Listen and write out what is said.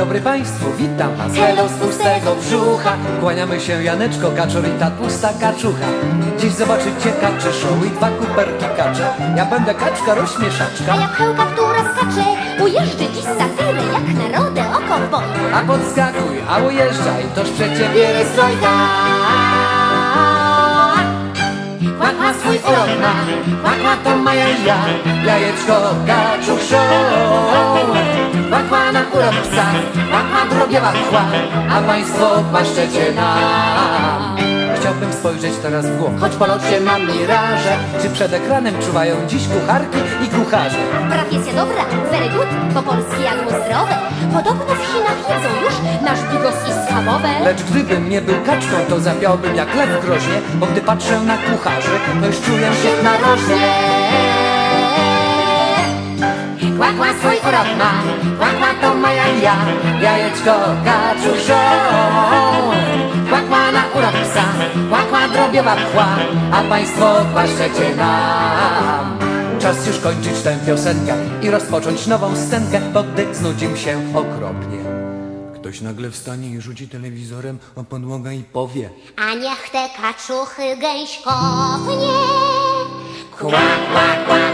dobry państwu, witam was. Hello z pustego brzucha. Kłaniamy się Janeczko, Kaczor i ta tłusta kaczucha. Dziś zobaczycie kacze show i dwa kuperki kacze. Ja będę kaczka rozśmieszaczka, A ja pchełka, która skacze. Ujeżdżę dziś satyrę, jak narodę oko w bok. a podskakuj, a ujeżdżaj, toż przecie bierę strojka. Kłakła swój urok ma, kłakła to ma jaja. Jajeczko, kaczuch show. Kłakła na urok psa, kłakła drobiewa chła, a państwo paszczecie nam. Chciałbym spojrzeć teraz w głąb, choć po locie mam miraże. Czy przed ekranem czuwają dziś kucharki i kucharze? Profesja dobra, very good, po polskie jadło zdrowe. Podobno w Chinach jedzą już nasz bigos i schabowe. Lecz gdybym nie był kaczką, to zapiałbym jak lew w groźnie, bo gdy patrzę na kucharzy, to już czuję się narożnie. Kłakła swój urok ma, kłakła to ma jaja. Jajeczko, kaczuch show. Kłakła na urok psa, kłakła drobiewa pchła, a państwo paszczecie nam. Czas już kończyć tę piosenkę i rozpocząć nową scenkę, bo gdy znudził się okropnie, ktoś nagle wstanie i rzuci telewizorem o podłogę i powie: A niech te kaczuchy gęś kopnie. kła, kła, kła.